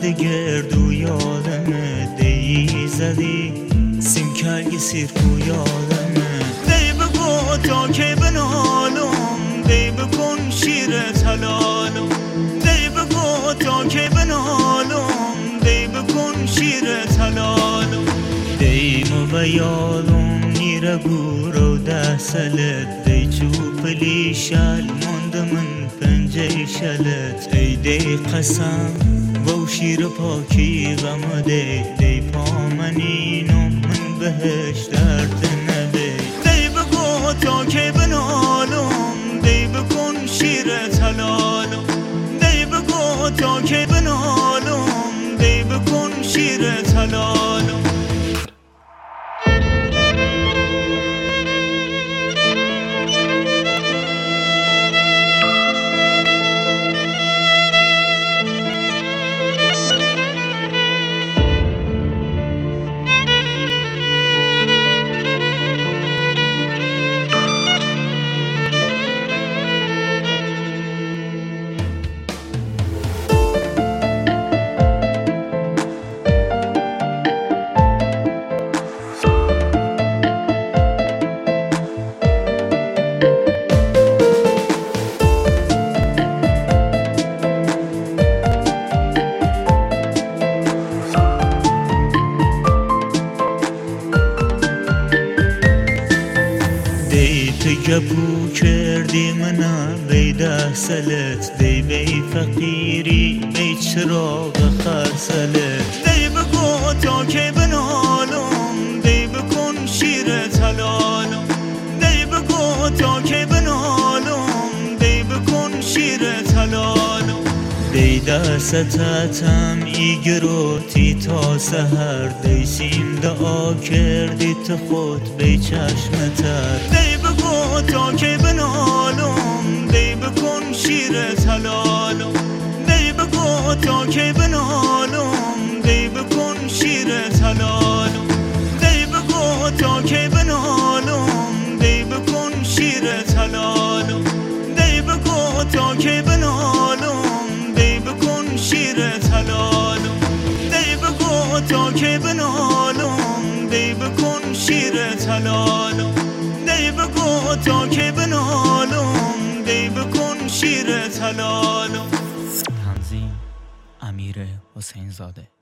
گردو یادمه دی زدی سیم کرگی سیرکو یادمه دی بگو تا که بنالم دی بکن شیر تلالم دی بگو تا که بنالم دی بکن شیر تلالم دی مبیالم نیره گورو ده سلت دی چوپلی شل مند من پنجه شلت ای دی قسم و شیر پاکی غم دی پامنینم من بهش درد نبی دی بگو تا که بنالم دی بکن شیر تلالم دی بگو تا که بنالم دی بکن شیر تلالم گپو کردی منم بی ده سلت دی بی فقیری بی چراغ خرسلت دی بگو تا که بنالم دی بکن شیر تلالم دی بگو تا که بنالم دی بکن شیر تلالم دی دستتم ایگروتی تا سهر دی سیم دعا کردی تو خود بی چشمتر دی بگو تا که بنالم دی بکن شیر تلالم دی بگو تا که بنالم دی بکن شیر تلالم دی بگو تا که بنالم دی بکن شیر تلالم دی بگو تا که بنالم دی بکن شیر تلالم دی بگو تا که بنالم دی بکن شیر تلالم دی بگو تا که بنالم دی بکن شیر تلالم. تنظیم امیر حسین زاده.